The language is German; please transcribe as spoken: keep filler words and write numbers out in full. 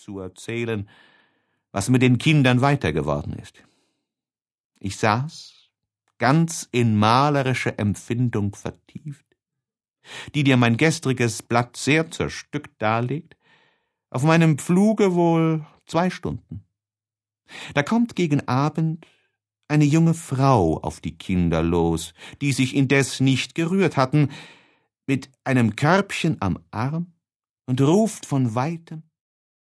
zu erzählen, was mit den Kindern weiter geworden ist. Ich saß, ganz in malerische Empfindung vertieft, die dir mein gestriges Blatt sehr zerstückt darlegt, auf meinem Pfluge wohl zwei Stunden. Da kommt gegen Abend eine junge Frau auf die Kinder los, die sich indes nicht gerührt hatten, mit einem Körbchen am Arm und ruft von weitem: